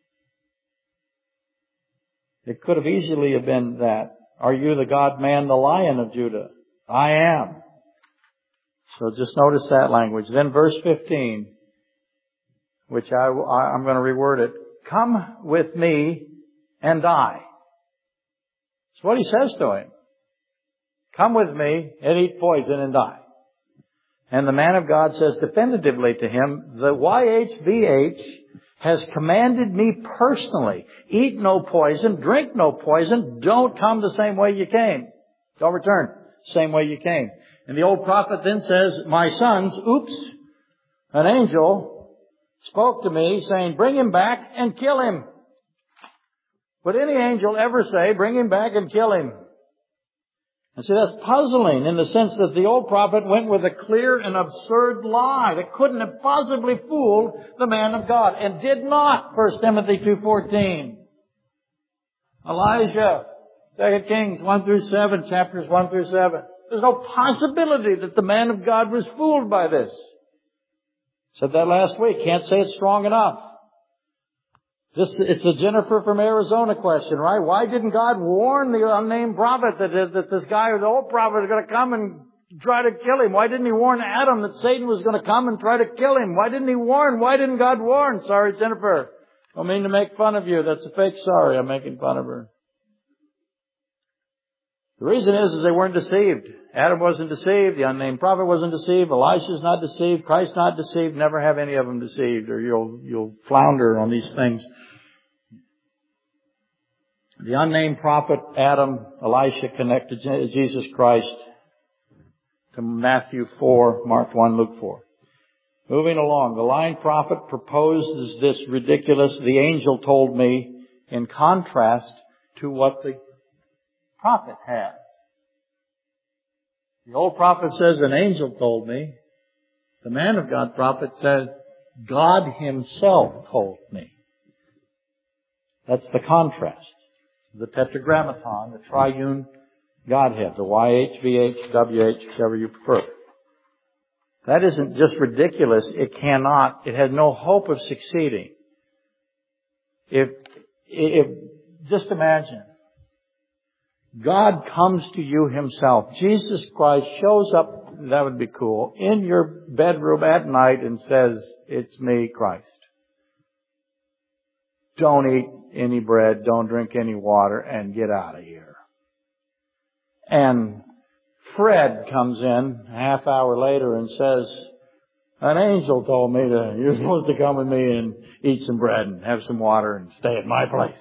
It could have easily have been that. Are you the God-man, the Lion of Judah? I am. So just notice that language. Then verse fifteen, which I, I'm going to reword it. Come with me and die. That's what he says to him. Come with me and eat poison and die. And the man of God says definitively to him, the Y H V H has commanded me personally, eat no poison, drink no poison, don't come the same way you came. Don't return the same way you came. And the old prophet then says, my sons, oops, an angel spoke to me saying, bring him back and kill him. Would any angel ever say, bring him back and kill him? And see, that's puzzling in the sense that the old prophet went with a clear and absurd lie that couldn't have possibly fooled the man of God, and did not. First Timothy two fourteen. Elijah, Second Kings one through seven, chapters one through seven. There's no possibility that the man of God was fooled by this. Said that last week. Can't say it strong enough. This, it's a Jennifer from Arizona question, right? Why didn't God warn the unnamed prophet that, that this guy, the old prophet, is going to come and try to kill him? Why didn't he warn Adam that Satan was going to come and try to kill him? Why didn't he warn? Why didn't God warn? Sorry, Jennifer. I don't mean to make fun of you. That's a fake sorry. I'm making fun of her. The reason is, is they weren't deceived. Adam wasn't deceived. The unnamed prophet wasn't deceived. Elisha's not deceived. Christ's not deceived. Never have any of them deceived, or you'll, you'll flounder on these things. The unnamed prophet, Adam, Elisha connected Jesus Christ to Matthew four, Mark one, Luke four. Moving along, the lying prophet proposes this ridiculous, the angel told me, in contrast to what the prophet has. The old prophet says, an angel told me. The man of God prophet says, God himself told me. That's the contrast. The tetragrammaton, the triune Godhead, the Y H V H W H, whichever you prefer. That isn't just ridiculous. It cannot, it has no hope of succeeding. If, if, just imagine, God comes to you himself. Jesus Christ shows up, that would be cool, in your bedroom at night and says, it's me, Christ. Don't eat any bread, don't drink any water, and get out of here. And Fred comes in a half hour later and says, an angel told me that you're supposed to come with me and eat some bread and have some water and stay at my place.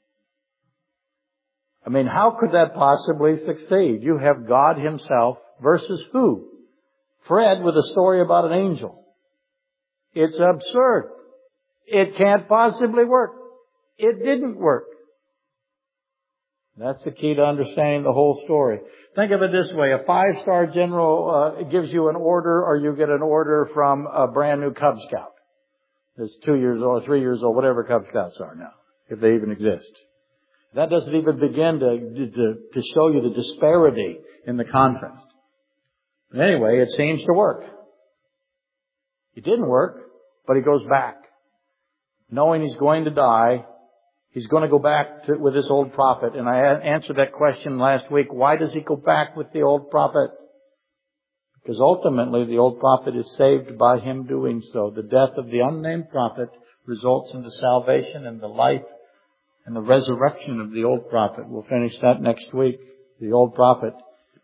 I mean, how could that possibly succeed? You have God himself versus who? Fred with a story about an angel. It's absurd. It can't possibly work. It didn't work. That's the key to understanding the whole story. Think of it this way. A five-star general uh, gives you an order, or you get an order from a brand new Cub Scout. That's two years old, three years old, whatever Cub Scouts are now, if they even exist. That doesn't even begin to, to, to show you the disparity in the contrast. But anyway, it seems to work. It didn't work, but he goes back. Knowing he's going to die, he's going to go back to, with this old prophet. And I answered that question last week. Why does he go back with the old prophet? Because ultimately the old prophet is saved by him doing so. The death of the unnamed prophet results in the salvation and the life and the resurrection of the old prophet. We'll finish that next week. The old prophet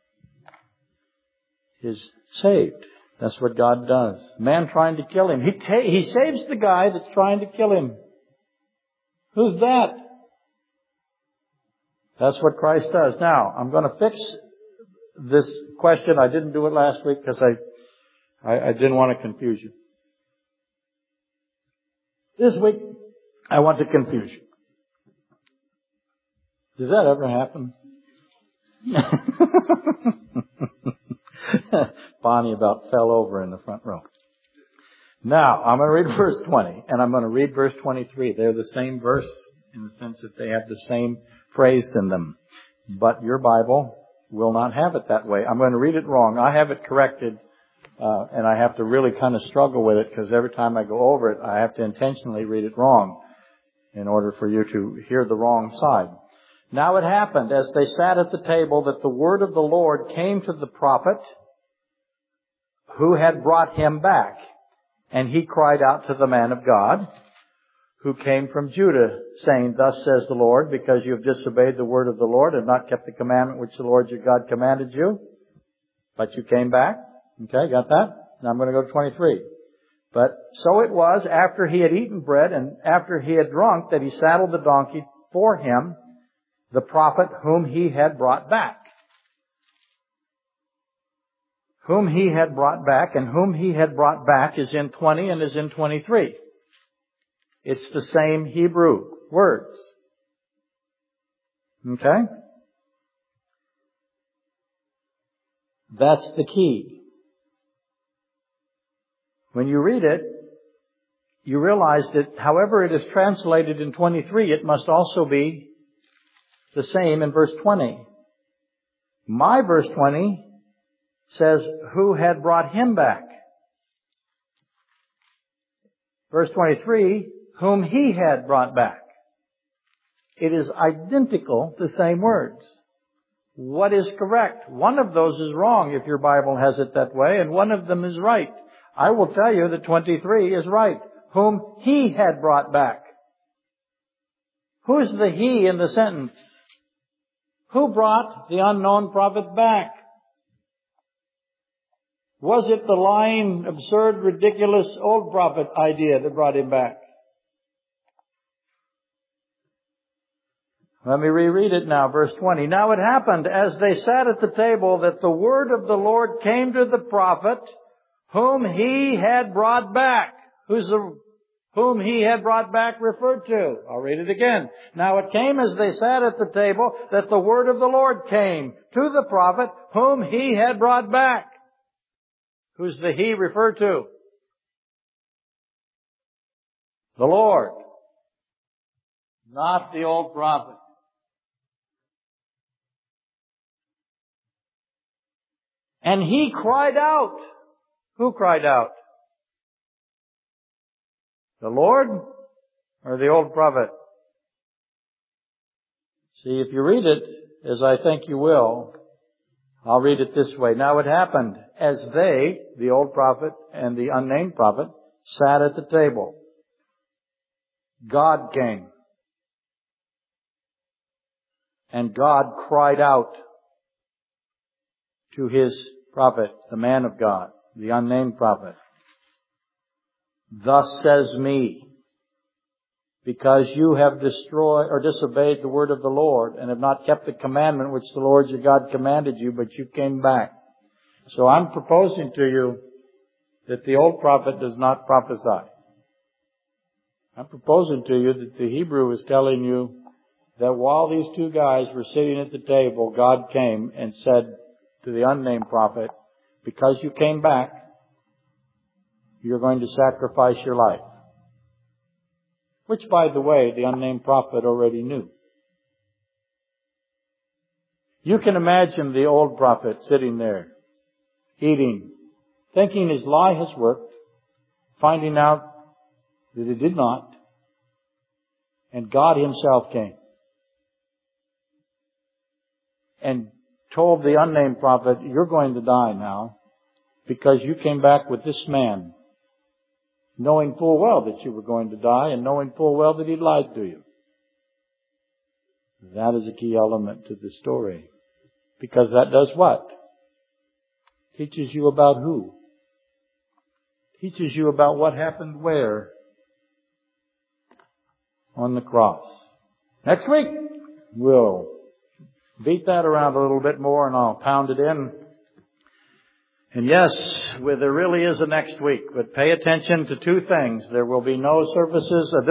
is saved. That's what God does. Man trying to kill him. He ta- he saves the guy that's trying to kill him. Who's that? That's what Christ does. Now, I'm going to fix this question. I didn't do it last week because I, I, I didn't want to confuse you. This week, I want to confuse you. Does that ever happen? Bonnie about fell over in the front row. Now, I'm going to read verse twenty, and I'm going to read verse twenty-three. They're the same verse in the sense that they have the same phrase in them. But your Bible will not have it that way. I'm going to read it wrong. I have it corrected, uh, and I have to really kind of struggle with it because every time I go over it, I have to intentionally read it wrong in order for you to hear the wrong side. Now it happened as they sat at the table that the word of the Lord came to the prophet who had brought him back. And he cried out to the man of God who came from Judah, saying, Thus says the Lord, because you have disobeyed the word of the Lord and not kept the commandment which the Lord your God commanded you. But you came back. Okay, got that? Now I'm going to go to twenty-three. But so it was after he had eaten bread and after he had drunk that he saddled the donkey for him, the prophet whom he had brought back. Whom he had brought back, and whom he had brought back is in twenty and is in twenty-three. It's the same Hebrew words. Okay? That's the key. When you read it, you realize that however it is translated in twenty-three, it must also be the same in verse twenty. My verse twenty says, who had brought him back? Verse twenty-three, whom he had brought back. It is identical, the same words. What is correct? One of those is wrong if your Bible has it that way, and one of them is right. I will tell you that twenty-three is right. Whom he had brought back. Who's the he in the sentence? Who brought the unknown prophet back? Was it the lying, absurd, ridiculous old prophet idea that brought him back? Let me reread it now, verse twenty. Now it happened as they sat at the table that the word of the Lord came to the prophet whom he had brought back. Who's the, whom he had brought back referred to? I'll read it again. Now it came as they sat at the table that the word of the Lord came to the prophet whom he had brought back. Who's the he referred to? The Lord. Not the old prophet. And he cried out. Who cried out? The Lord or the old prophet? See, if you read it, as I think you will, I'll read it this way. Now it happened as they, the old prophet and the unnamed prophet, sat at the table. God came. And God cried out to His prophet, the man of God, the unnamed prophet. Thus says me, because you have destroyed or disobeyed the word of the Lord and have not kept the commandment which the Lord your God commanded you, but you came back. So I'm proposing to you that the old prophet does not prophesy. I'm proposing to you that the Hebrew is telling you that while these two guys were sitting at the table, God came and said to the unnamed prophet, because you came back, you're going to sacrifice your life. Which, by the way, the unnamed prophet already knew. You can imagine the old prophet sitting there, eating, thinking his lie has worked, finding out that it did not, and God Himself came and told the unnamed prophet, you're going to die now because you came back with this man, knowing full well that you were going to die and knowing full well that he lied to you. That is a key element to the story. Because that does what? Teaches you about who? Teaches you about what happened where? On the cross. Next week, we'll beat that around a little bit more and I'll pound it in. And yes, well, there really is a next week, but pay attention to two things. There will be no services.